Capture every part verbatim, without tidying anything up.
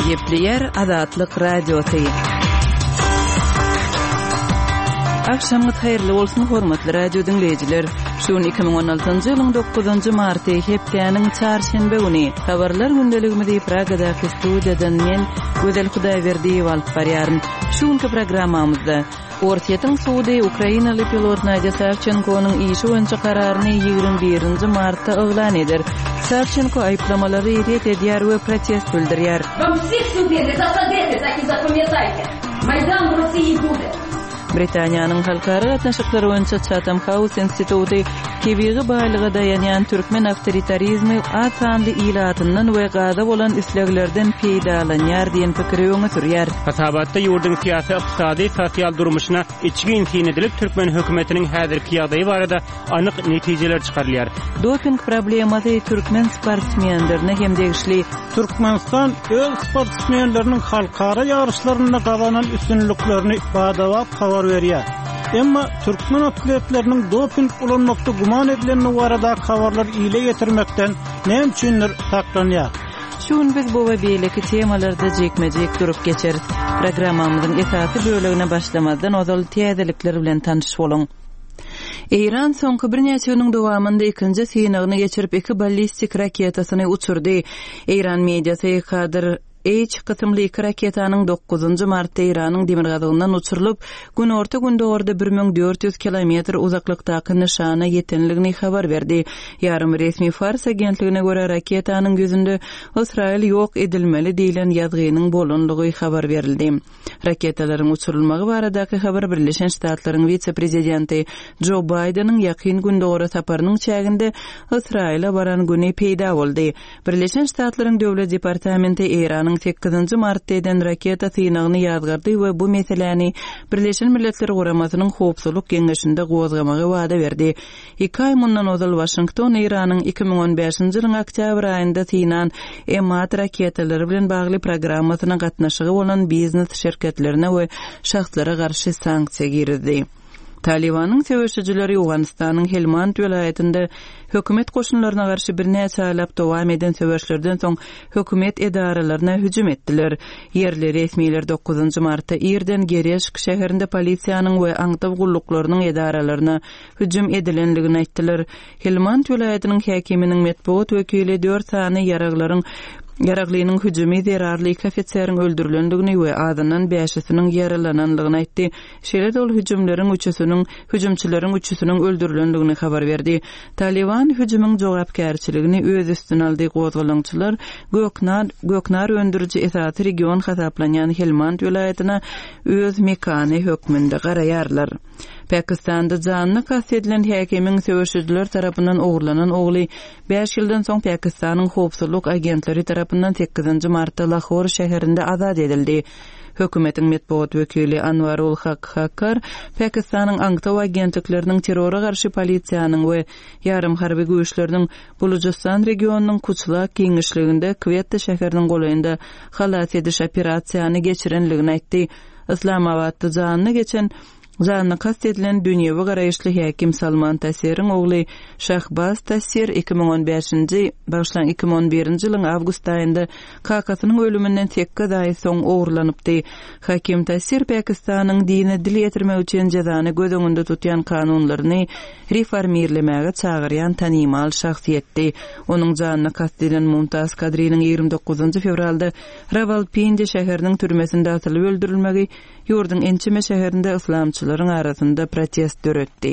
Gepleyer Azatlyk Radiosu. Akşamınız hayırlı olsun hormatly radio dinleyijiler. Şuun iki bin on altıncı ýylyň dokuzunçy marty hepdeniň çarşembe güni habarlar gündeligimizi Pragadaky studiýadan men Gözel Hudaýberdiýew alyp barýarym. Şuňky programmamyzda Ortiýetiň suwdy Ukrainaly pilot Nadya Savchenkonyň işi boýunça kararyny ýygrimi birinji martda oglan eder. Savchenko aýplamalary ret edýär we protest bildirýär. Вам всех судили, засадите, так и запам'ятайте. Майдан в России буде. Britaniýanyň halkara gatnaşyklary boýunça Chatham House instituty kebiri baýlyga dayanýan türkmen awtoritarizmi atanly ilatyndan we gaza bolan isleglerden peýdalanýar diýen pikiri öňe sürýär. Hasabatda ýurdun syýasy, ykdysady, sosial durmuşyna içki insin edilip türkmen hökümetiniň häzirki ýagdaýy barada anyk netijeler çykarylýar. Doping problemasy türkmen sportsmenlerine hem degişli. Türkmenistan öz sportsmenleriniň halkara ýarışlarynda gazanan üstünlüklerini badawap habar berýär. Emma türkmen atletleriniň doping ulanmakda guman edilenler barada habarlar ýyle getirmekden näme üçindir saklanýar. Şuň biz bu we beýleki temalarda jekmejek durup geçeriz. Programmamyzyň esasy bölegine başlamazdan ozal täzelikler bilen tanışyp boluň. Iran soňky bir näçe ýylyň dowamynda ikinji synagyny geçirip iki ballistik raketasyny uçurdy. Iran mediasy Kadir H kısımlı iki raketanyň dokuzunçy martda Iranyň demirgazygyndan uçurylyp, gün orta günde orada bir bin dört yüz kilometr uzaklykdaky nişana ýetenligini habar berdi. Ýarym resmi Fars agentligine görä raketanyň gözünde Israil ýok edilmeli diýilen ýazgynyň bolanlygy habar berildi. Raketalaryň uçurulmagy baradaky habar Birleşen Ştatlaryň vice-prezidenti Joe Biden'ın ýakyn günde ora saparynyň çäginde Israila baran güni peýda boldy. Birleşen Ştatlaryň döwlet departamenti Iran sekizinçi martda eden raketa synagyny ýazgardy we bu meseleni Birleşen Milletler Guramasynyň howpsuzlyk geňeşinde gozgamagy wada berdi. iki ay mundan ozal Washington Iranyň iki bin on beşinji ýylyň oktyabr aýynda synan emat raketalary bilen bagly programmasyna gatnaşygy bolan biznes şirketlerine we şahslara garşy sanksiýa girdi. Talibanyň söwüşçileri Awganistanyň Helmand vilayetinde hökümet koşunlaryna garşy bir näçe aýlap dowam eden söwüşlerden soň hökümet edaralaryna hüjüm etdiler. Yerli resmiler dokuzunçy martda Irden Gereşk şäherinde polisiýanyň we aňtaw gulluklarının edaralaryna hüjüm edilenligini aýtdylar. Helmand vilayetiniň häkiminiň metbuat wekili dört sany ýaraglaryň Yaraglynyň hüjümi zerarly iki ofiseriň öldürilendigini we adynyň beşisiniň yaralananlygyny aýtdy. Şeýle ol hüjümleriň üçüsiniň hüjümçileriň üçüsiniň öldürilendigini habar berdi. Taliban hüjümüň jogapkärçiligini öz üstüne aldy. Gozgalançylar Göknar Göknar öndürüji esasy region hasaplanýan Helmand vilayatyna öz mekany hökmünde garaýarlar. Pakistanda canly kast edilen häkimiň söwüşçiler tarapyndan ogurlanan ogly beş ýyldan soň Pakistanyň howpsuzlyk agentleri tarapyndan sekizinçi martda Lahore şäherinde azad edildi. Hökümetiň metbuat wekili Anwarul Haq Hakkar Pakistanyň aňtaw agentlikleriniň terrora garşy polisiýanyň we ýarym harby güýçleriniň Bulujistan regionunyň Kuchlak keňeşliginde Quetta şäheriniň golaýynda halat ediş operasiýany geçirenligini aýtdy. Islamabadda canly geçen Zanna kast edilen dünýäwi garaýyşly häkim Salman Tassir'in ogly Şahbaz Tassir iki bin on beşinji başlan iki bin on birinji ýylyň awgust aýynda kakasynyň ölümünden sekiz ay soň ogurlanypdy. Hakim Tassir Pakistanyň dini dil ýetirmek üçin jazany göz öňünde tutýan kanunlaryny reformirlemäge çagyrýan tanymal şahsiýetdi. Onuň janyna kast edilen Mumtaz Kadriň ýygrimi dokuzunçy fevralda Rawalpindi şäheriniň türmesinde atylyp öldürilmegi ýurdun ençime şäherinde islamçylaryň arasynda protest döretdi.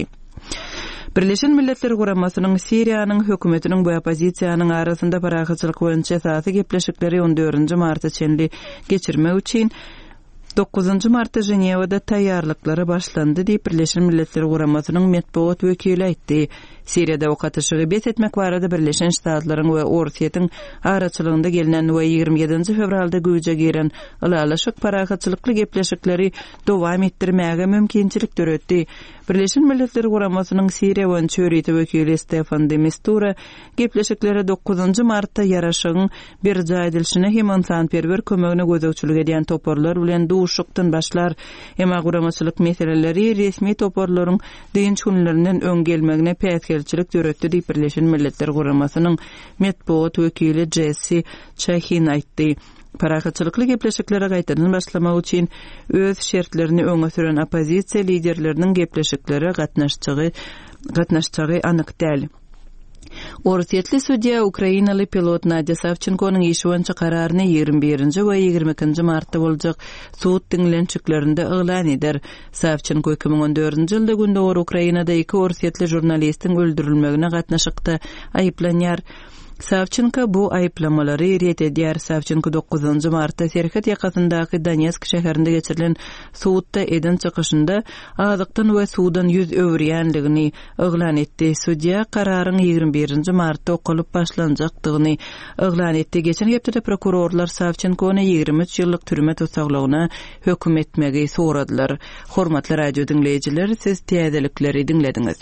Birleşen Milletler Guramasynyň Siriýanyň hökümetiniň bu opozisiýanyň arasynda parahatçylyk boýunça esasy gepleşikleri on dördünçi martda çenli geçirmek üçin dokuzunçy martda Jenewada taýýarlyklary başlandy diýip Birleşen Milletler Guramasynyň metbuat wekili aýtdy. Siriýada okatyşygy bet etmek barada Birleşen Ştatlaryň we Ortiýetiň araçylygynda gelinen we ýygrimi ýedinçi fevralda güýje giren ýylalaşyk parahatçylykly gepleşikleri dowam etdirmäge mümkinçilik döretdi. Birleşen Milletler Guramasynyň Siriýa boýunça ýörüýti wekili Stefan de Mistura gepleşikleri dokuzunçy martda ýaraşygyň bir jaýdylşyna hem insanperwer kömegine gözegçilik edýän toporlar bilen duşukdan başlar. Emma guramaçylyk meseleleri resmi toporlaryň dynç günlerinden öň gelmegine päsgelçilik döretdi diýip Birleşen Milletler Guramasynyň metbuat wekili Jesse Chahin aýtdy. Parakatçılıklı gepleşiklere gaýtadan başlamak üçin öz şertlerini öňe süren opozisiýa liderleriniň gepleşikleri gatnaşçygy gatnaşçygy anyk däl. Orsiýetli судья Ukrainaly pilot Nadya Savchenkonyň işi boýunça kararyny ýygrimi birinji we ýygrimi ikinji martda boljak suud diňlençiklerinde eglan eder. Savchenko iki bin on dördünji ýylda gündäwr Ukrainada iki orsiýetli jurnalistiň öldürilmegine gatnaşykda aýyplanýar. Savchenko bu aýyplamalary ret edýär. Savchenko dokuzunji martda Serhat ýakasyndaky Donetsk şäherinde geçirilen suudda eden çykyşynda azykdan we suwdan ýüz öwürýänligini eglan etdi. Судья kararyň ýygrimi birinji martda okulyp başlanjakdygyny eglan etdi. Geçen hepde prokurorlar Savchenkony ýygrimi üç ýyllyk türme tutsaglygyna hökm etmegi soradylar. Hormatly radio dinleýijiler, siz täzelikleri dinlediňiz.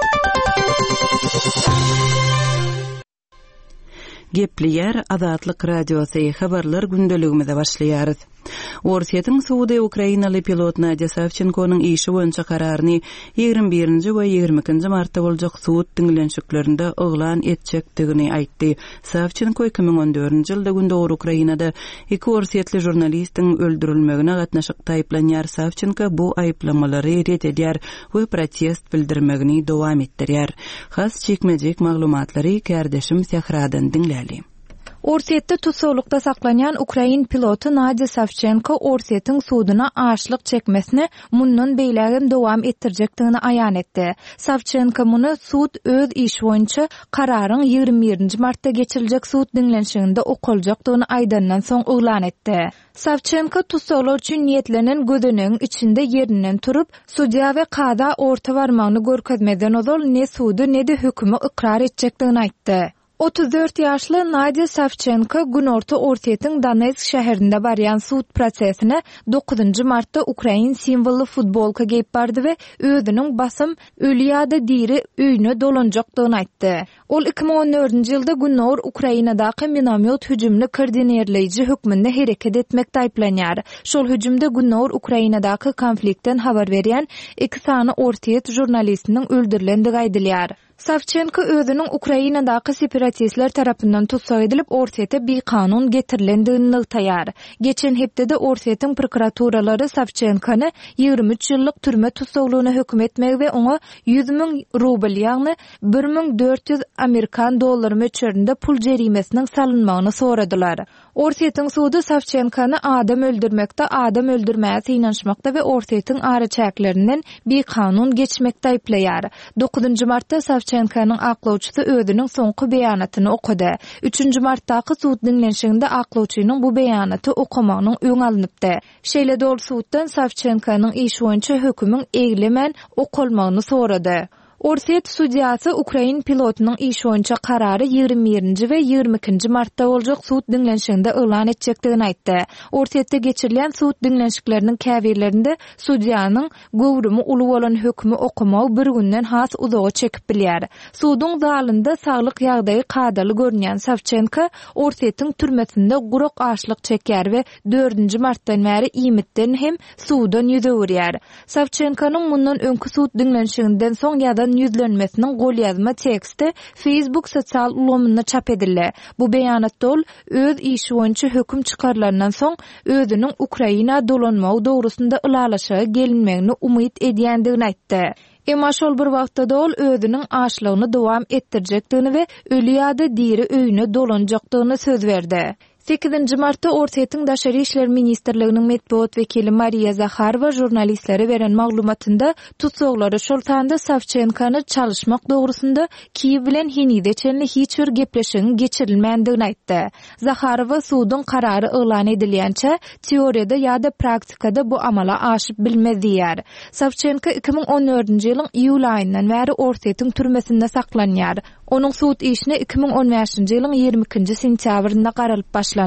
Gepliýär Azatlyk radiosy habarlar gündeligimize başlaýarys. Orsiýetiň suudy Ukrainaly pilot Nadya Savchenkonyň işi boýunça kararyny ýygrimi birinji we ýygrimi ikinji martda boljak suud diňlençiklerinde eglan etjekdigini aýtdy. Savchenko iki bin on dördünji ýylda gündäwr Ukrainada iki orsiýetli jurnalistiň öldürilmegine gatnaşykda aýyplanýar. Savchenko bu aýyplamalary ret edýär we protest bildirmegini dowam etdirýär. Has çekmejek maglumatlary kärdeşim Sehradan dinläli. Orsiýetde tutsaglykda saklanýan Ukrain pilotu Nadya Savchenko orsiýetiň suuduna aşlyk çekmesini mundan beýlegem dowam etdirjekdigini aýan etdi. Savchenko muny suud öz işi boýunça kararyň ýygrimi birinji martda geçiriljek suud diňlenşiginde okuljakdygyny aýdandan soň eglan etdi. Savchenko tutsaglar üçin niýetlenen gödüniň içinde ýerinden turup судья we kada orta barmagyny görkezmeden ozal ne suudy ne de hökümi ikrar etjekdigini aýtdy. otuz dört ýaşly Nadya Savchenko günorta orsiýetiň Donetsk şäherinde barýan suud prosesine dokuzunji martda Ukrain simbolly futbolka geyip bardy we özüniň basym Öliýada diri öýüne dolanjakdygyny aýtdy. Ol iki bin on dördünji ýylda günnäwr Ukrainadaky minomyot hüjümini koordinerleýiji hökmünde hereket etmekde aýplanýar. Şol hüjümde günnäwr Ukrainadaky konfliktden habar berýän iki sany orsiýet jurnalistiniň öldürilendigi aýdylýar. Savchenko özüniň Ukrainadaky separatistler tarapyndan tutsag edilip orsiýete bir kanun getirilendigini ýaýar. Geçen hepdede orsiýetiň prokuraturalary Savchenkony ýygrimi üç ýyllyk türme tutsaglygyna hökm etmegi we oňa ýüz miň rubl ýagny bir miň dört ýüz Amerikan dollary möçberinde pul jerimesiniň salynmagyny soradylar. Orsiýetiň suudy Savchenkony adam öldürmekde, adam öldürmäge synanşmakda we orsiýetiň araçaklerinden bir kanun geçmekde aýplaýar. dokuzunji martda Savchenkonyň aklawçysy özüniň soňky beýanatyny okudy. üçünji martdaky suud diňlenşiginde aklawçynyň bu beýanaty okamagynyň öňe alınıpdy. Şeýle dol suuddan Savchenkonyň işi boýunça hökümüň eglemen okulmagyny sorady. Orsiýet судьясы Ukrain pilotunyň işi boýunça karary ýygrimi birinji we ýygrimi ikinji martda boljak suud diňlenşiginde eglan etjekdigini aýtdy. Orsiýetde geçirilen suud diňlenşikleriniň käbirlerinde судьяnyň gowrumy uly bolan hökmi okumagy bir günden has uzağa çekip bilýär. Suudyň zalynda saglyk ýagdaýy kadaly görnýän Savchenko orsiýetiň türmesinde guruk aşlyk çekýär we dördünji martdan bäri imitden hem suudan ýüzewürýär. Savchenkonyň mundan öňkü suud diňlenşiginden soň ýa yüzlenmesinin gol yazma teksti Facebook sosial ulgamyna çap edildi. Bu beýanatda ol öz işi boýunça höküm çykarlaryndan soň özüniň Ukraina dolanmagy dogrusunda ılalaşyga gelinmegini umyt edýändigini aýtdy. Emma şol bir wagtda ol özüniň aşlygyny dowam etdirjekdigini we Öliýada diri öýüne dolanjakdygyny söz berdi. sekizinji martda Orsiýetiň Daşary işler ministrliginiň medeniýet wekili Mariya Zakharova jurnalistlere beren maglumatynda tutsaglary şol tanda Savchenkony çalışmak dogrusunda Kiýew bilen Henide çenli hiç bir gepleşigiň geçirilmändigini aýtdy. Zakharova suudyň karary eglan edilýänçe teoriýada ýa-da praktikada bu amala aşyp bilmez diýär. Savchenko iki bin on dördünji ýylyň iýul aýyndan bäri Orsiýetiň türmesinde saklanýar. Onuň suud işine iki bin on beşinji ýylyň ýygrimi ikinji sentýabrynda garalyp başlandy.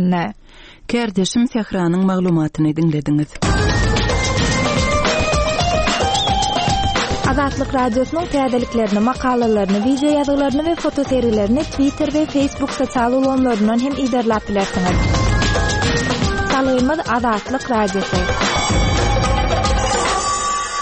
Kärdeşim Sehranyň maglumatyny dinlediňiz. Azatlyk radiosynyň täzeliklerini, makalalaryny, video ýazgylaryny we foto seriýlerini Twitter we Facebook sosial ulgamlaryndan hem iderläp bilersiňiz. Salaýymyz Azatlyk radiosy.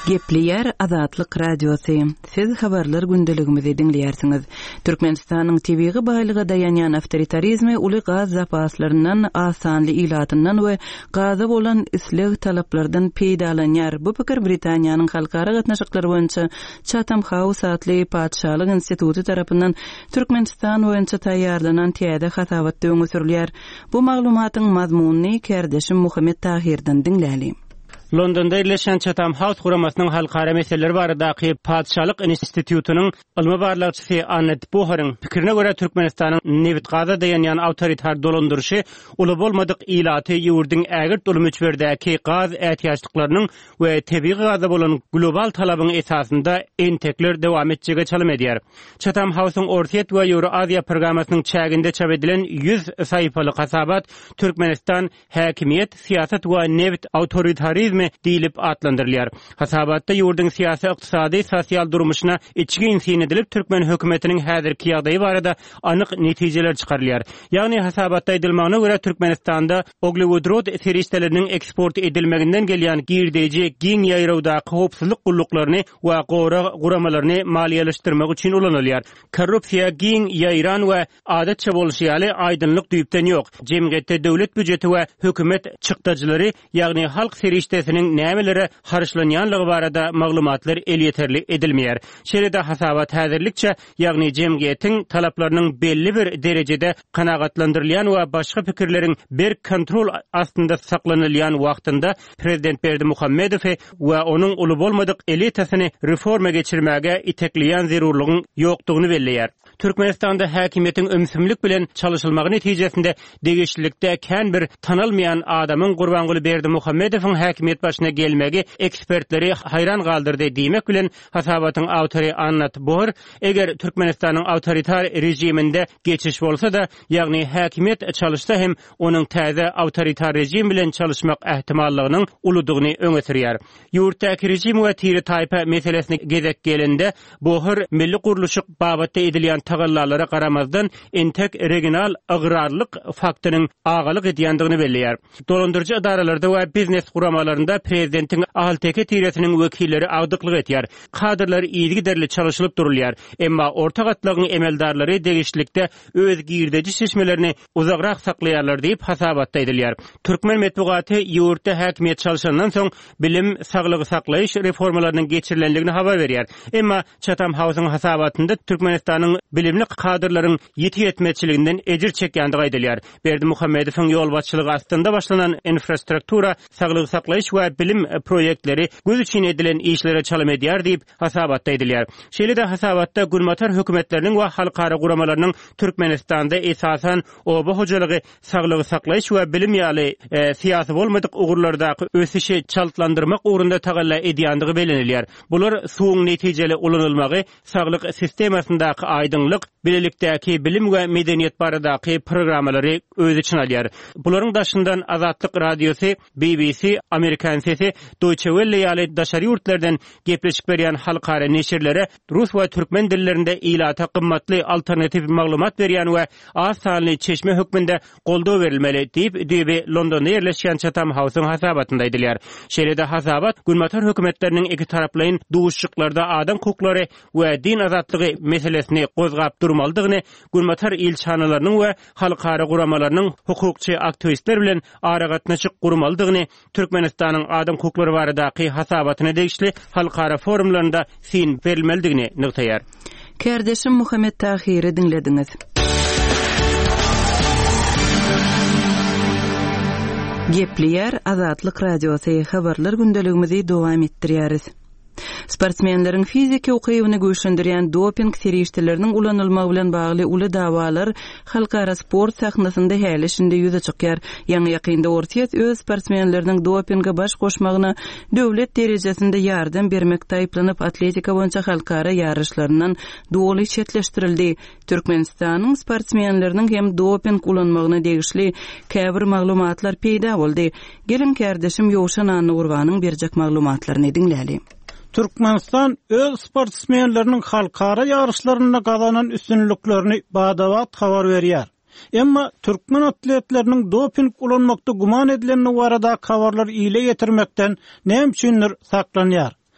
Gepleyer Azatlyk Radiosu. Siz habarlar gündeligimizi dinleýärsiňiz. Türkmenistanyň tebigy baýlyga dayanýan awtoritarizmi uly gaz zapaslaryndan, asanly ilatyndan we gaza bolan isleg talaplardan peýdalanýar. Bu pikir Britaniýanyň halkara gatnaşyklary boýunça Chatham House adly Padşahlyk instituty tarapyndan Türkmenistan boýunça taýýarlanan täze hasabatda öňe sürilýär. Bu maglumatyň mazmunyny Kerdeşim Muhammed Tahirden dinläli. Londonda ýerleşen Chatham House guramasynyň halkara meseleleri baradaky Padşahlyk institutynyň ilmi barlykçysy Annette Boher'ın pikirine göre Türkmenistanyň Nevit gaza dayanýan awtoritar dolandyrşy uly bolmadyk ilaty ýurdun ägirt ulumçberdäki gaz ähtiýaçlyklarynyň we tebii gaza bolan global talabyň esasynda entekler dowam etjege çalym edýär. Chatham House'yň Orsiýet we Euro-Aziýa programmasynyň çäginde çap edilen yüz saýpaly hasabat Türkmenistan häkimiýet, siýasat we Nevit awtoritarizmi diýilip atlandyrylýar. Hasabatda ýurdun siýasy, ykdysady, sosial durmuşyna içki insin edilip Türkmen hökümetiniň häzirki ýagdaýy barada anyk netijeler çykarylýar. Ýagny hasabatda edilmäne görä Türkmenistanda oglevodrod serişdeleriniň eksport edilmeginden gelýän girdeji giň ýaýrawdaky howpsuzlyk gulluklarını we gora guramalaryny maliýeleşdirmek üçin ulanylýar. Korrupsiýa, giň ýaýran we adatça bolşýaly aýdynlyk düýpden ýok. Jemgyýetde döwlet büdjeti we hökümet çykdajylary, ýagny halk serişde nämelere harçlanýanlygy barada maglumatlar el ýeterli edilmeýär. Şeýle-de hasabat häzirlikçe, ýagny jemgyýetiň talaplarynyň belli bir derejede kanagatlandyrylýan we başga pikirleriň bir kontrol astynda saklanylýan wagtynda Prezident Berdimuhammedow we onuň uly bolmadyk elitasyny reforma geçirmäge itekleýän zerurlygyň ýokdugyny belleýär. Türkmenistanda häkimiýetiň ömsümlik bilen çalışylmagy netijesinde degişlikde kän bir tanalmayan adamyň Gurbanguly Berdimuhammedowyň häkimiýet başyna gelmegi ekspertleri hayran galdyrdy diýmek bilen hasabatyň awtory Annette Boher, eger Türkmenistanyň awtoritar rejiminde geçiş bolsa da, ýagny häkimiýet çalışsa hem onuň täze awtoritar rejim bilen çalışmak ähtimallygynyň uludygyny öňe sürýär. Ýurtdaky rejim we tiri taýpa meselesini gezek gelende Boher milli guruluşyk babatda edilýän tagallara garamazdan entek regional agrarlyk faktorynyň agalyk edýändigini belleýär. Dolandyrjy idaralarda we biznes guramalarynda prezidentiň ahal-teke tiresiniň wekilleri agdyklyk etýär. Kadrlar iyigi derli çalışylyp durulýar. Emma orta gatlagyň emeldärleri degişlikde öz girdeji seçmelerini uzagrak saklaýarlar diýip hasabatda edilýär. Türkmen medeniýeti ýurtda häkimiýet çalışandan soň bilim, saglygy saklaýyş reformalarynyň geçirilenligini habar berýär. Emma Chatham House'yň hasabatynda Türkmenistanyň bilimli kadrlaryň ýetýetmejçiliginden ejir çekýändigi aýdylýar. Berdimuhammedowyň ýol başçylygy astynda başlanan infrastruktura, saglygy saklaýyş we bilim proýektleri göz üçin edilen işlere çalym edýär diýip hasabatda edilýär. Şeýle-de hasabatda gulmatar hökümetleriniň we halkara guramalarynyň Türkmenistanda esasan oba hojalygy, saglygy saklaýyş we bilim ýaly e, siýasy bolmadyk ugurlardaky ösüşi çaltlandyrmak ugrunda tagalla edýändigi belenilýär. Bular suwuň netijeli ulanylmagy, saglyk sistemasyndaky aýdynlyk, bilelikdäki bilim we medeniýet baradaky programmalary öz için alýar. Bularyň daşyndan Azatlyk Radiosu, B B C, Amerikan sesi, Deutsche Welle ýaly daşary ýurtlardan gepleşip berýän halkara neşirlere rus we türkmen dillerinde ilata kymmatly alternativ maglumat berýän we az sanly çeşme hökmünde goldaw berilmeli diýip diýip Londonda ýerleşýän Chatham House'yň hasabatynda aýdylýar. Şeýle-de hasabat gulmatar hökümetleriniň iki taraplaryň duşuşyklarda adam hukuklary we din azatlygy meselesini gozgap durmaldygyny, gulmatar ilçanalarynyň we halkara guramalarynyň hukukçy aktivistler bilen ara gatnaşyk gurmaldygyny, Türkmenistanyň adam hukuklary baradaky hasabatyna degişli halkara forumlarynda sin berilmeligini nyktaýar. Kerdeşim Muhammed Tahir'i dinlediňiz. Gepleyer Azatlyk Radiosu habarlar gündeligimizi dowam etdirýäris. Sportsmenleriň fiziki okywyny güýçlendirýän doping serişdeleriniň ulanylmagy bilen bagly uly dawalar halkara sport sahnasynda häli şinde ýüze çykýar. Ýa-ni ýakynda Orsiýet öz sportsmenleriniň dopinga baş goşmagyna döwlet derejesinde ýardam bermek taýplanyp atletika boýunça halkara ýarışlaryndan doly çetleşdirildi. Türkmenistanyň sportsmenleriniň hem doping ulanmagyna degişli käbir maglumatlar peýda boldy. Gelin Kerdeşim Ýowşan Anurwanyň berjek maglumatlaryny dinläli. Türkmenistan öz sportsmenleriniň halkara ýarışlarynda gazanan üstünlüklerini badawat habar berýär. Emma türkmen atletleriniň doping ulanmakda guman edilen barada habarlar ile getirmekden näme üçindir saklanýar.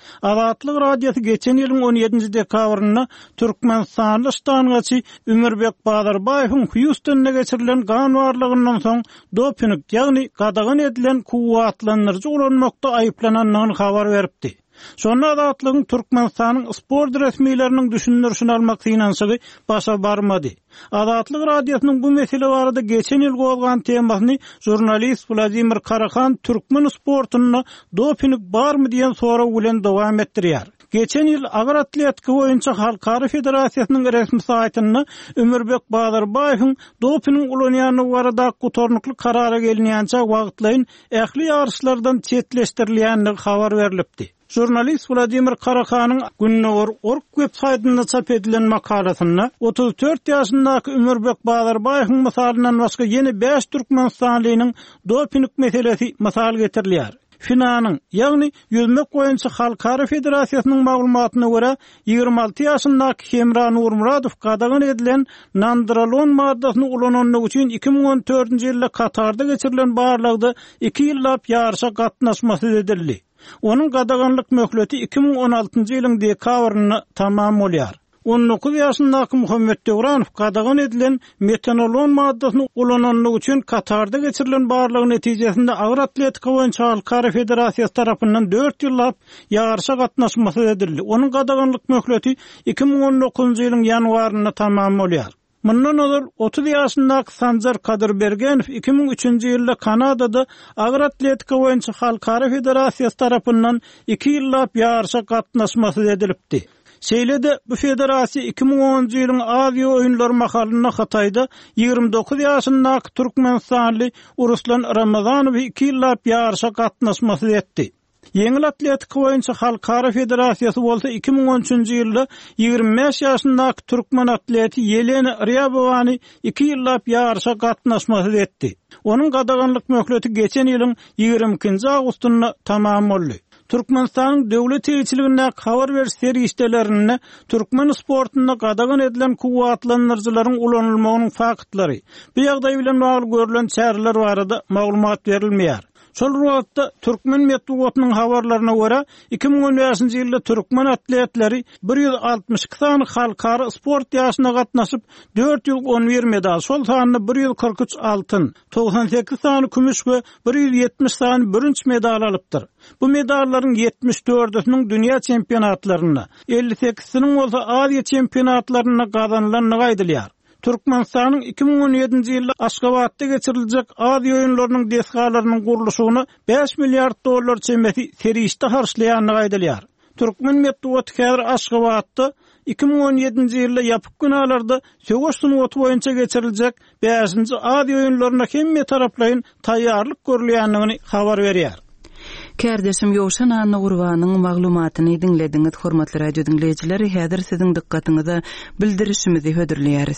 Azatlyk radiosu geçen ýylyň on ýedinji dekabryna Türkmenistanly ştangaçy Ömürbek Bazarbaýewiň Houstonda geçirilen gan barlygyndan soň doping, ýagny gadagan edilen kuwatlandyrjy ulanmakda aýyplananyny habar beripdi. Şonda azatlygyň Türkmenistanyň sport resmiýetleriniň düşünürşini almak synanşygy başa barmady. Azatlyk radiosynyň bu mesele barada geçen ýyl bolgan temasyny jurnalist Vladimir Karahan türkmen sportuny doping barmy diýen soraw bilen dowam etdirýär. Geçen ýyl agyr atletika boýunça Halkara Federasiýasynyň resmi saýtyny Ömürbek Bazarbaýewiň doping ulanýany barada gutornukly karara gelinýänçe wagtlaýyn ähli ýarışlardan çetleşdirilýänligi habar berilipdi. Jurnalist Vladimir Karakhan'ın Günnöwer org websaytynda çap edilen makalasyna otuz dört ýaşyndaky Ömürbek Bazarbaýewiň mysalynyň başga ýene beş Türkmenistanlynyň doping meselesi mysal getirilýär. Finanyň, ýagny yüzmek boýunça Halkara Federasiýasynyň maglumatyna görä ýygrimi alty ýaşyndaky Hemran Urmuradov gadagan edilen nandrolon maddasyny ulananlyk üçin iki ming on dördünji ýylda Katarda geçirilen barlygda iki ýyllap ýarşa gatnaşmasy edildi. Onun gadaganlyk möhleti iki ming on altynjy ýylyň dekabryna tamam bolýar. on dokuz ýaşyndaky Muhammed Döwranow gadagan edilen metanolon maddasyny ulananlyk üçin Katarda geçirilen barlyg netijesinde agyr atletika boýunça Halkara Federasiýasy tarapyndan dört ýyllap ýarşa gatnaşmasy edildi. Onun gadaganlyk möhleti iki ming on dokuzunjy ýylyň ýanwaryna tamam bolýar. Mundan öňür otuz ýaşyndaky Sanjar Kadyrbergenov iki ming üçünjy ýylda Kanadada agyr atletika boýunça Halkara Federasiýasy tarapyndan iki ýyllap ýarşa gatnaşmasy edilipdi. Şeýlede bu federasiýa iki ming onunjy ýylyň Aziýa oýunlary makalyna Hataýda ýygrimi dokuz ýaşyndaky Türkmenistanly Uruslan Ramazanow iki ýyllap ýarşa gatnaşmasy etdi. Yeňil atletika boýunça Halkara Federasiýasy bolsa iki ming on üçünjy ýylda ýygrimi beş ýaşyndaky türkmen atleti Yelena Ryabowany iki ýyllap ýarşa gatnaşmasy etdi. Onuň gadaganlyk möhleti geçen ýylyň ýygrimi ikinji awgustyna tamam boldy. Türkmenistanyň döwlet teýçiliginde habar beriş serişdelerini türkmen sportuna gadagan edilen kuwatlandyrjylaryň ulanylmagynyň faktlary, bu ýagdaý bilen bagly görülen çäreler barada maglumat berilmeýär. Şol wagtda türkmen medeniýetiniň habarlaryna görä iki ming on beşinji ýylda türkmen atletleri bir ýüz altmış iki sany halkara sport ýaşyna gatnaşyp dört ýyl on bir medal, şol sanyny bir ýüz kırk üç altyn, togsan sekiz sany kümüş we bir ýüz ýetmiş sany bürünç medal alypdyr. Bu medallaryň yetmiş dördüsiniň dünýä çempionatlaryna, elli sekiziniň bolsa Aziýa çempionatlaryna gazanylanyny aýdylýar. Türkmenistanyň iki ming on ýedinji ýylda Aşgabatda geçiriljek Aziýa oýunlarynyň desgalarynyň gurulşyny beş milliard dollar çemeti serişde harçlaýanyny aýdylýar. Türkmen medeniýeti häzir Aşgabatda iki ming on ýedinji ýylda ýapyk günalarda söwüş sunuwaty boýunça geçiriljek beşinji Aziýa oýunlaryna hemme taraplaýyn taýýarlyk görülýänligini habar berýär. Kärdeşim Ýowşan Anna Gurbanyň maglumatyny dinlediňiz, hormatly radio dinleýijileri. Häzir siziň dikkatiňize bildirişimizi hödürleýäris.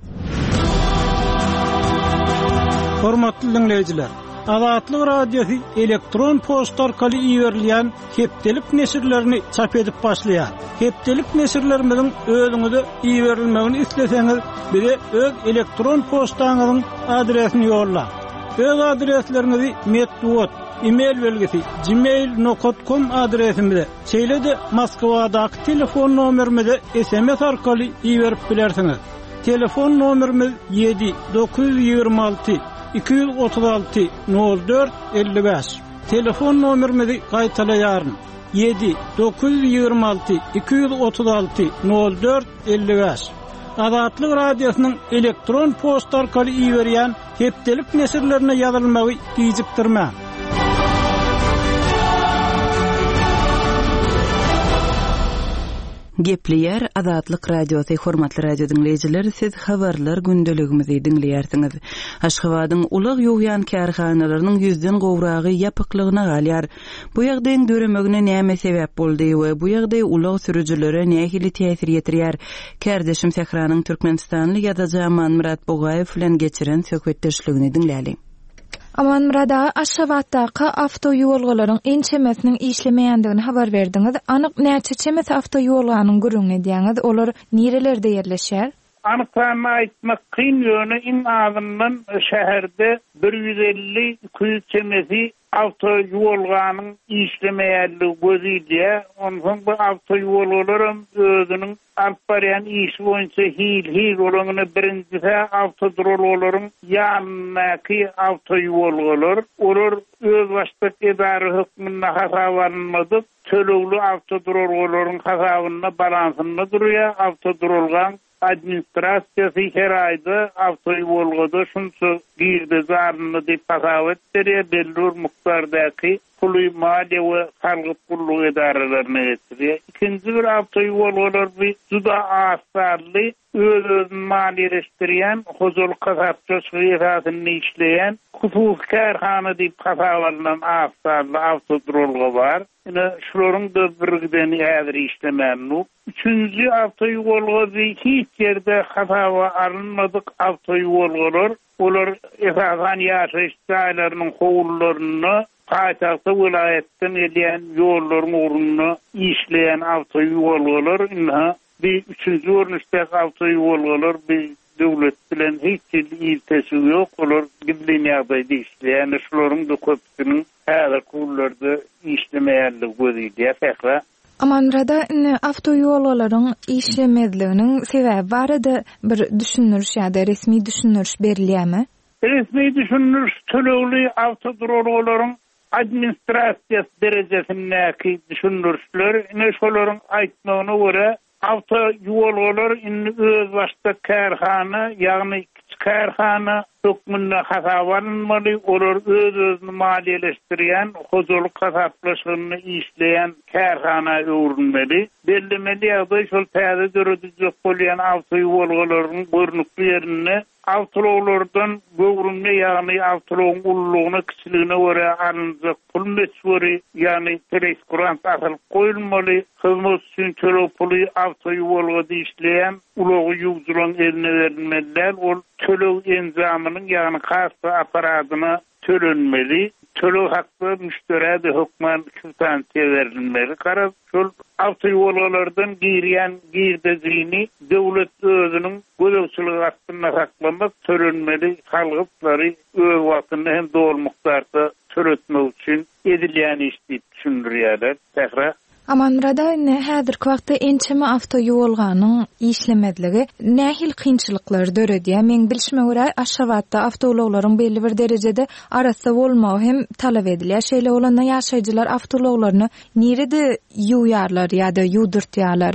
Hormatly dinleýijiler, Azatlyk radiosu elektron poçta arkaly iýerilýän hepdelik neşirlerini çap edip başlaýar. Hepdelik neşirlerimiziň özüňize iýerilmegini isleseňiz, bize öz elektron poçtaňyzyň adresini ýolla. Öz adreslerinizi metduat e-mail belgesi gmail nokta com adresimizde, şeýle-de Moskwadaky telefon nomerimize S M S arkaly iýerip bilersiňiz. Telefon nomerimiz yedi dokuz yüz ýygrimi alty iki yüz otuz alty nol dört elli beş. Telefon nomerimizi gaýtalaýaryn. yedi dokuz yüz ýygrimi alty iki yüz otuz alty nol dört elli beş. Azatlyk radiosynyň elektron poçta arkaly iýerýän hepdelik neşirlerine ýazylmagy gijikdirmä. Gepleýär Azatlyk radiosu. Hormatly radio dinleýijiler, siz habarlar gündeligimizi dinleýärsiňiz. Aşgabatyň ulag ýoğyan kärhanalarynyň yüzden gowragy ýapyklygyna galýar. Bu ýagdaýyň döremegine näme sebäp boldy we bu ýagdaý ulag sürüjilere nähili täsir ýetirýär? Kärdeşim Sehranyň Türkmenistanly ýazaja Aman Murat Bogaýew bilen geçiren söhbetdeşligini dinläli. Aman Murada, Aşgabatdaky awtoýolgalaryň en çemesiniň işlemeýändigini habar berdiňiz. Anyk näçe çemes awtoýolganyň gürüňi diýäňiz, olar nerelerde ýerleşýär? Anıklarını aytmak kyn ýöne in azından şäherde bir yüz elli iki yüz çemesi awtoýolganyň işlemeýärligi gözüýär. Ondan bu awtoýollarym özüniň alyp barýan işi boýunça hil hil bolanyny birinjisi awtodrololaryň ýanyňky awtoýollar olar öz başlyk edary hökmüne hasabanmady. Tölegli awtodrololaryň hasabyna balansyny durýar. Awtodrolgan administrasiýasy her aýda awtoýolgada şunça girdi zarny diýip hasap etdirýär. Belli mukdardaky puly maliýe we halkyk pullyk edaralaryna getirýär. Ikinji bir awtoýollar bir juda asarly öz-özüni maliýeleşdirýän, hozurlyk kasapçylygy esasyny işleýän hususy kärhana diýip hasap alynan asarly awtodrolga bar. Ine şolaryň da birgiden häzir işlemänli. Üçüncü awtoýolga hiç ýerde hasaba alınmadyk awtoýollar, olar esasan ýaşaýyş jaýlarynyň howlullaryny paýtagty vilayetden edýän ýollaryň uruny işleýän awtoýollar, ine bir üçüncü ornuşdaki awtoýollar bir döwlet bilen hiç iltesi ýok, olar gidilýän ýagdaýda işleýän, şolaryň da köpüsiniň häzir kullarda işlemeýärligi gözüýär. Täkra Amanrada awtoýollaryň işlemezliginiň sebäbi barada bir düşünürüş ýa-da resmi düşünürüş berilýärmi? Resmi düşünürüş tölegli awtodrololaryň administrasiýasy derejesindäki düşünürüşler, ine şolaryň aýtmagyna görä awtoýollar indi öz başda kärhana, ýagny kärhana hökmüne hasabanmaly, olar öz-özüni maliýeleşdirýän, hozurlyk kasaplaşygyny işleýän kärhana öwrünmeli. Bellemeli ýagdaý şol täze döredijek bolýan awtoýollaryň görnükli ýerini awtoýollardan göwrünme, ýagny awtoýolaryň ullugyna kiçiligine görä alınjak pul meçhuri, ýagny teleskurant asylyp goýulmaly. Hyzmat üçin төлek puly awtoýollarda işleýän ulagy ýugduran eline berilmeliler. Ol төлek enzamynyň ýagny hasy aparatyna tölenmeli. Төлek hakda müşteride hökmen kwitansiýa berilmeli. Garap şol awtoýollardan girýän girdezini döwlet özüniň gözegçiligi astyna saklamak tölenmeli. Halkyklary öz wagtyny hem dol mukdarda töretmek üçin edilýän iş diýip düşündirýärler. Täkra Amanrada häzirki wagtda ençeme awtoýolganyň işlemezligi nähil kynçylyklar döredýär. Men bilişime görä Aşgabatda awtoýollaryň belli bir derejede arasy bolmagy hem talap edilýär. Şeýle bolanda ýaşaýjylar awtoýollaryny nirede ýuýarlar ýa-da ýudurtýarlar?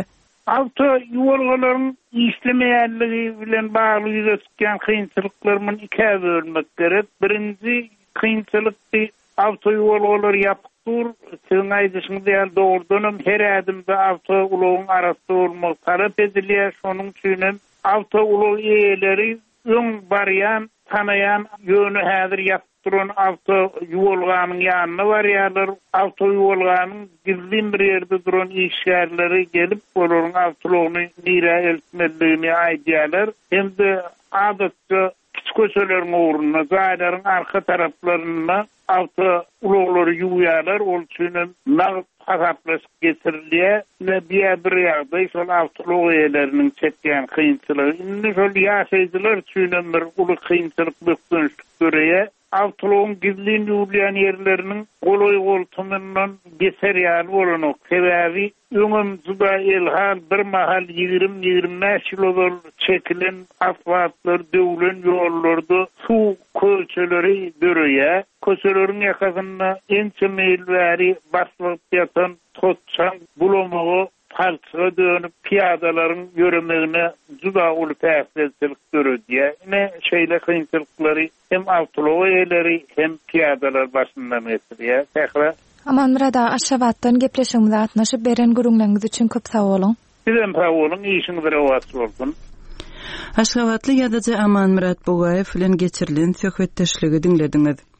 Awtoýollaryň işlemeýärligi bilen bagly ýüzekden kynçylyklaryň iki bölmek gerek. Birinji kynçylykdy awtoýollar ýapyk dur, siň aýdyşyňyz ýa dogrudan her adymda awtoýolaryň arasynda bolmak talap edilýär. Şonuň üçin awtoýolar eýeleri öň barýan, tanaýan ýöne häzir ýapdyran awtoýolganyň ýanyna barýarlar. Awtoýolganyň gizlin bir ýerde duran işgärleri gelip olaryň awtoýolaryny nire eltmeligini aýdýarlar. Hemde adatda köşelerin uğruna, zaýlaryň arka taraplaryna awto ulaglary ýuýarlar, ol üçin nagt hasaplaşyp getirilýär. Ne bir ýagdaý şol awtolog eýeleriniň çekýän kynçylygy, indi şol ýaşaýjylar üçin bir uly kynçylyk bökdünçlik görýär. Awtologyň gizlin ýurlayan ýerleriniň golay goltumyndan geserýär bolanok. Sebäbi öňüm juda elhal bir mahal ýygrimi ýygrimi beş ýyl çekilen asfaltlar, döwlen ýollarda suw köçeleri döreýär. Köçeleriň ýakasynda ençe meýil bäri baslyp ýatan totçan bulamagy halkyga dönüp piyadalaryň ýöremegine juda uly täsirçilik görýär. Ne şeýle kynçylyklary hem awtolog eýeleri hem piyadalar başyndan geçirýär. Täkra Amanrada Aşgabatdan gepleşigimize atnaşyp beren gürüňleriniz üçin köp sag bolun. Sizem sag bolun, işiňiz rewat bolsun. Aşgabatly ýadaja Aman Murat Bogaýew bilen geçirilen söhbetdeşligi dinlediňiz.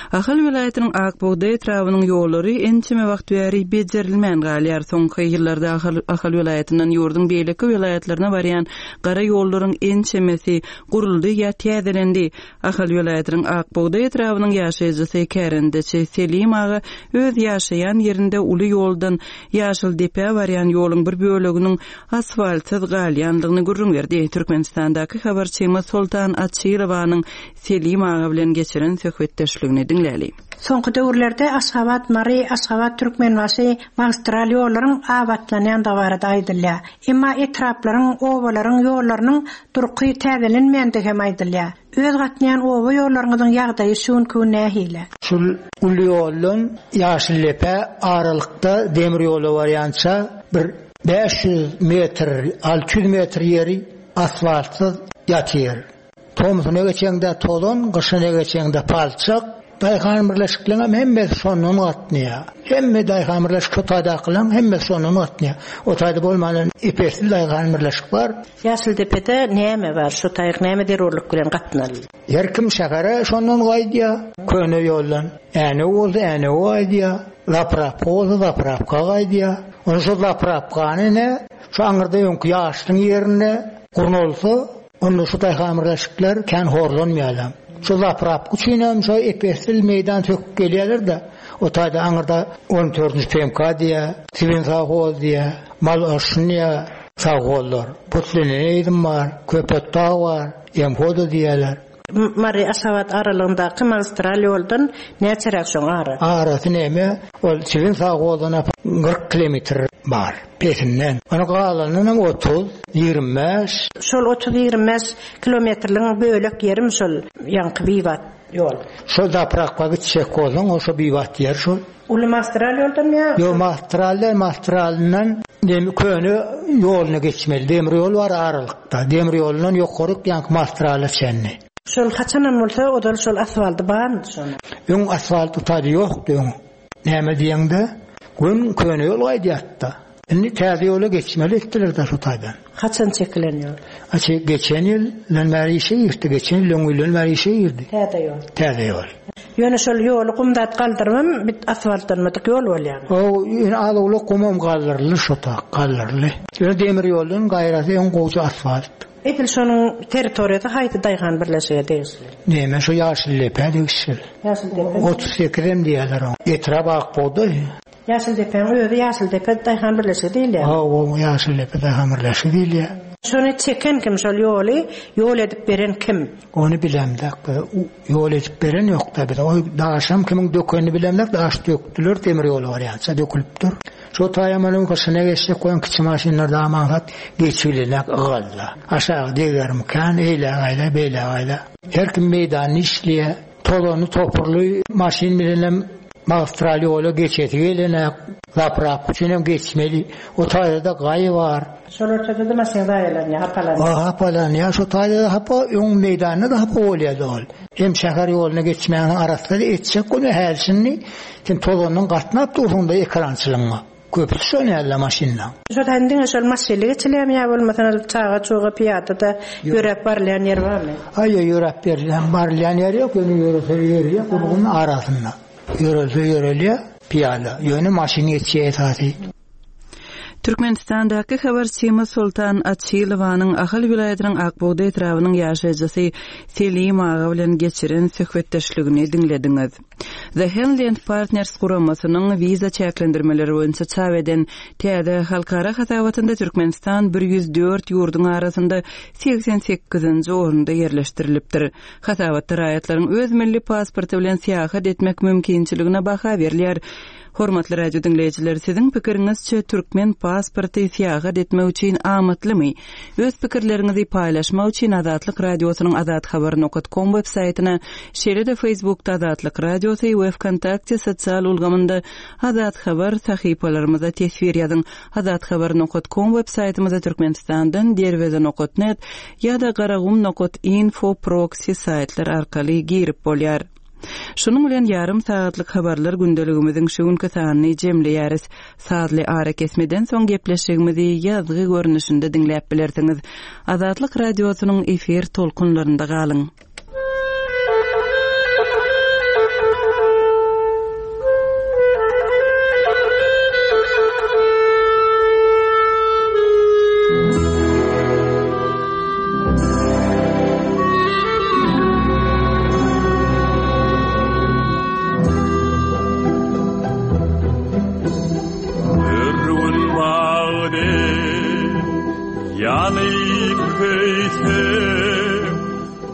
Ahal vilayetinin Akbuğday etrawynyň ýollary ençeme wagt bäri bejerilmän galýar. Soňky ýyllarda Ahal vilayetinden ýurdun beýleki vilayetlerine barýan gara ýollaryň ençemesi guruldy ýa täzelendi. Ahal vilayetiniň Akbuğday etrawynyň ýaşaýjysy Kärendeçi Selim aga öz ýaşaýan ýerinde uly ýoldan ýaşyl depe barýan ýoluň bir böleginiň asfaltsyz galýanlygyny görüň berdi. Türkmenistandaky habarçymy Sultan Atçylowanyň Selim aga bilen geçiren söhbetdeşligini dinläli. Soňky döwürlerde Aşgabat, Mari, Aşgabat Türkmenwasy magistral ýollaryň abatlanýan da barada aýdylýar. Emma etraplaryň, owalaryň ýollarynyň durky täzelenmeýändigi hem aýdylýar. Öz gatnaýan owa ýollarynyň ýagdaýy şuňky nähile. Şol uly ýolun ýaşylepe aralykda demir ýolu barýança bir beş yüz metr, altı yüz metr ýeri asfaltsyz ýatýar. Tomsuny geçeňde tozon, gyşyny geçeňde palçyk. Daýhan birleşikliňe hemme şonun atnýa. Hemme daýhan birleşik totada kılan hemme şonun atnýa. O taýda bolmadan ipesli daýhan birleşik bar. Ýaşyl depede näme bar? Şu taýyk näme derorluk bilen gatnaly? Ýerkim şähere şonun gaýdýa. Köne ýoldan äne boldy, äne gaýdýa. Laprap boldy, laprap gaýdýa. Onu şu laprap ganyny şu aňyrda ýonky ýaşlyň ýerine gurnolsa, onu şu daýhan birleşikler kän horlanmaýarlar. Şu laprap üçinem şu epestil meydan tök gelýärler da o taýda aňyrda on dördünji P M K diýe, Sivin Sahol diýe, mal aşnyýa sagollar. Putlene eýdim bar, köpet taw bar, ýem hoda diýerler. Mari Aşgabat aralygyndaky magistral ýoldan näçerek şoň ara? Arasy näme? Ol Sivin Saholdan kırk kilometr bar. Pesinden. Onu galanyň otuz, ýygrimi. Şol otuz ýygrimi kilometrliň bölek ýerim şol ýanky biwat ýol. Şol da prakpa gitşek bolsaň, oşo biwat ýer şol. Uly magistral ýoldan ýa? Ýo magistrallar, magistraldan demi köni ýolyna geçmeli. Demir ýol bar aralykda. Demir ýolundan ýokary ýanky magistrala çenni. Şol haçanan bolsa odal şol asfalty barmy şonu? Ýong asfalt taýdy ýokdy. Näme diýende? Gün köni ýol gaýdýatda. Indi täze ýola geçmeli etdiler da şu taýdan. Haçan çekilenýär? Açy geçen ýyl Lönmäri işe ýerdi, geçen ýyl Lönmäri işe ýerdi. Täze ýol. Täze ýol. Ýöne şol ýoly gumdat galdyrmam, bit asfaltlanmadyk ýol bolýar. O ýene alyly gumam galdyrly şota, galdyrly. Ýöne demir ýolun gaýrasy ýon gowy asfalt. Edil şonuň territoriýada haýdy daýhan birleşige diýilýär. Näme şu ýaşyl lepe diýişir. Ýaşyl depe. otuz sekiz diýerler o. Etrap akbody. Ýaşyl depe, öýde ýaşyl depe daýhan birleşige diýilýär. Ha, o ýaşyl lepe daýhan birleşige diýilýär. Şonu çeken kim şol ýoly, ýol edip beren kim? Onu bilemdik. Ýol edip beren ýok tabi. O daşam kimiň dökeni bilemdik. Daş döktüler, demir ýoly bar ýa-da dökülipdir. Şu taýamanyň gyşyna geçip goýan kiçik maşinler da maňat geçirilek ýgalda. Aşağı diýerim kan eýle aýla beýle aýla. Her kim meýdan işliýe, tolony topurly maşin bilen magistral ýoly geçeti gelene, laprap üçinem geçmeli. O taýda gaýy bar. Şol ortada da maşin gaýlanýar, hapalanýar. Ha, hapalanýar. Şu taýda hapa ýong meýdanyna da hapa bolýar ol. Hem şäher ýolyna geçmäň arasynda etjek güni hälsini, kim tolonyň gatnap durýanda ekrançylygyna. Köpüs şonýarlar maşinla. Şol händin şol maşinle geçilemýär bolmasa çağa çoğa piyada da ýörek barlayan yer barmy? Aýa ýörek berýän barlayan yer ýok, ýöne ýörese yer ýok, bunuň arasynda. Ýörese ýörelýär piyada, ýöne maşin geçýär taýy. Türkmenistandaky habarçymy Sultan Atçylowanyň Ahal vilayetiniň Akbuğday etrawynyň ýaşaýjysy Selim aga bilen geçiren söhbetdeşligini dinlediňiz. The Henland Partners guramasynyň wiza çäklendirmeleri boýunça çap eden täze halkara hatabatynda Türkmenistan bir yüz dört ýurduň arasynda seksen sekizinji orunda ýerleşdirilipdir. Hatabatda raýatlaryň öz milli pasporty bilen seýahat etmek mümkinçiligine baha berilýär. Hormatly radio dinleyijiler, siziň pikiriňizçe Türkmen pasporty seýahat etmek üçin amatlymy? Öz pikirleriňizi paýlaşmak üçin Azatlyk radiosynyň azat habar nokta com web saýtyna, şeýle-de Facebookda Azatlyk radiosy we Wkontakte sosial ulgamynda Azat habar sahypalarymyza tesvir ýazyň. azat habar nokta com web saýtymyza Türkmenistandan derweze nokta net ýa-da garagum nokta info proxy saýtlar arkaly girip bolýar. Şunun bilen yarım saatlyk habarlar gündeligimiziň şu günkü sanyny jemleýäris. Saatly ara kesmeden soň gepleşigimizi ýazgy görnüşinde dinläp bilersiňiz. Azatlyk radiosynyň efir tolkunlarynda galyň.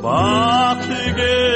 Baktı